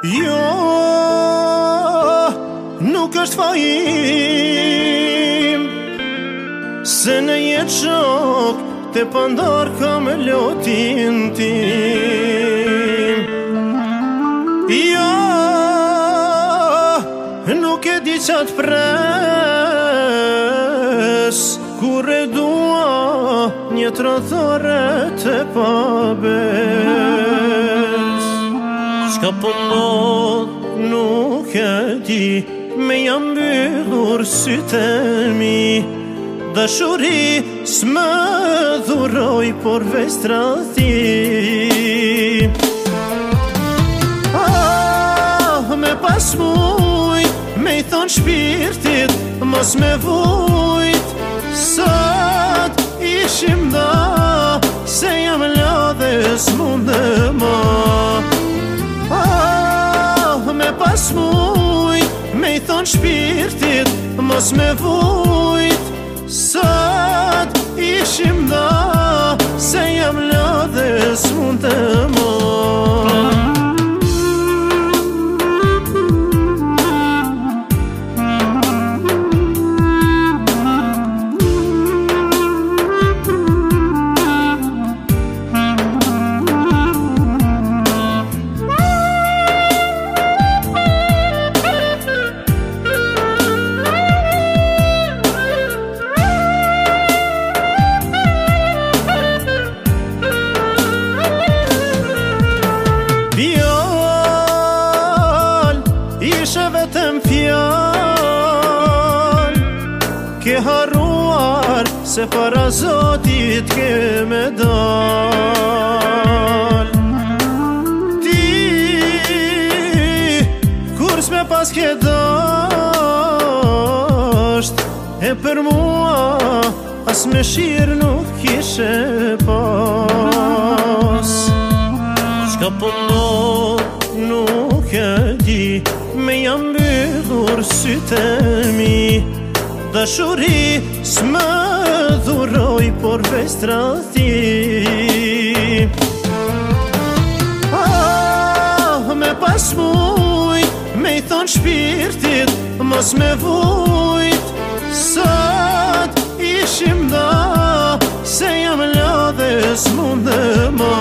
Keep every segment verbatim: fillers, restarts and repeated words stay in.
Jo, nuk është fajim se në jetë shok të pandar ka me lotin tim. Jo, nuk e di qatë pres kur e dua një trothore të pabes. Shka pëndodh nuk e di, me jam mbyllur sytë e mi. Dashuri s'më dhuroj, por veç tradhti. Ah, me pas mujt, me i thon shpirtit, mos me vujt. Sot ishim da, se jam la dhe s'munde ma. Ah, me pas mujt, me i thon shpirtit, mos me vujt. Sot ishim da, se jam la dhe s'munde ma. Ishe vetëm fjall, ke harruar se para Zotit ke me dal. Ti, kur s'me pas ke dasht, e për mua as me shirë nuk kishe pas. Shka pëndodh nuk e di, me jam mbyllur sytë e mi. Dashuri s'më dhuroj, por veç tradhti. Ah, me pas mujt, me i thon shpirtit, mos me vujt. Sot ishim da, se jam la dhe s'munde ma.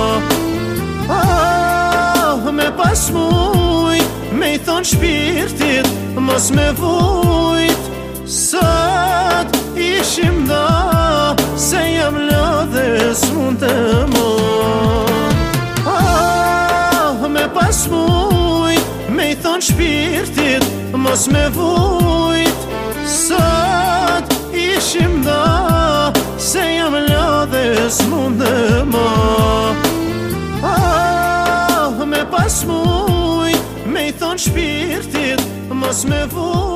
Ah, me pas mujt, me i thon shpirtit, mos me vujt. Sot ishim da, se jam la dhe s'munde ma. Ah, me pas mujt, me i thon shpirtit, mos me vujt. Sot ishim da, se jam la dhe s'munde ma. Ah, me pas mujt, me i thon shpirtit, mos me vujt.